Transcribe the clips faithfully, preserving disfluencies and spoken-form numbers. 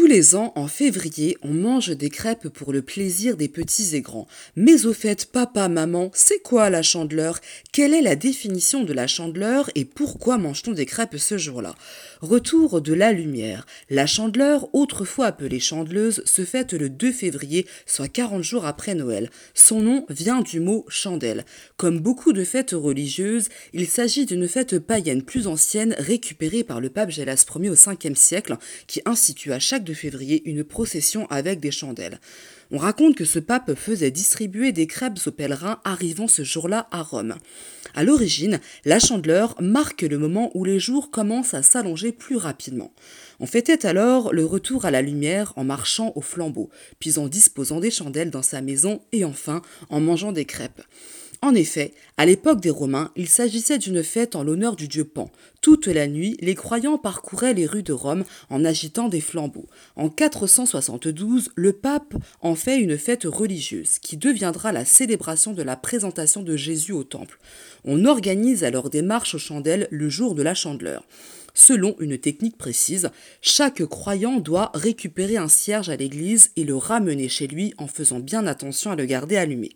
Tous les ans, en février, on mange des crêpes pour le plaisir des petits et grands. Mais au fait, papa, maman, c'est quoi la Chandeleur? Quelle est la définition de la Chandeleur et pourquoi mange-t-on des crêpes ce jour-là? Retour de la lumière. La Chandeleur, autrefois appelée Chandeleuse, se fête le deux février, soit quarante jours après Noël. Son nom vient du mot chandelle. Comme beaucoup de fêtes religieuses, il s'agit d'une fête païenne plus ancienne récupérée par le pape Gélas Ier au cinquième siècle, qui institua chaque deux février une procession avec des chandelles. On raconte que ce pape faisait distribuer des crêpes aux pèlerins arrivant ce jour-là à Rome. À l'origine, la Chandeleur marque le moment où les jours commencent à s'allonger plus rapidement. On fêtait alors le retour à la lumière en marchant au flambeau, puis en disposant des chandelles dans sa maison et enfin en mangeant des crêpes. En effet, à l'époque des Romains, il s'agissait d'une fête en l'honneur du dieu Pan. Toute la nuit, les croyants parcouraient les rues de Rome en agitant des flambeaux. En quatre cent soixante-douze, le pape en fait une fête religieuse qui deviendra la célébration de la présentation de Jésus au temple. On organise alors des marches aux chandelles le jour de la Chandeleur. Selon une technique précise, chaque croyant doit récupérer un cierge à l'église et le ramener chez lui en faisant bien attention à le garder allumé.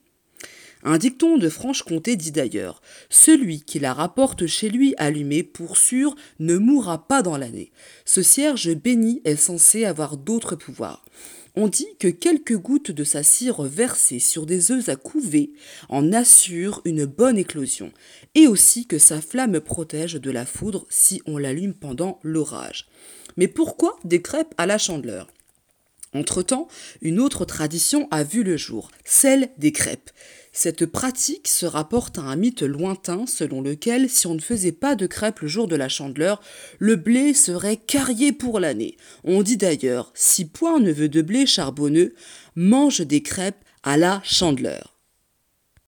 Un dicton de Franche-Comté dit d'ailleurs « Celui qui la rapporte chez lui allumée, pour sûr, ne mourra pas dans l'année. Ce cierge béni est censé avoir d'autres pouvoirs. » On dit que quelques gouttes de sa cire versées sur des œufs à couver en assurent une bonne éclosion, et aussi que sa flamme protège de la foudre si on l'allume pendant l'orage. Mais pourquoi des crêpes à la Chandeleur ? Entre-temps, une autre tradition a vu le jour, celle des crêpes. Cette pratique se rapporte à un mythe lointain selon lequel, si on ne faisait pas de crêpes le jour de la Chandeleur, le blé serait carrié pour l'année. On dit d'ailleurs, si point ne veut de blé charbonneux, mange des crêpes à la Chandeleur.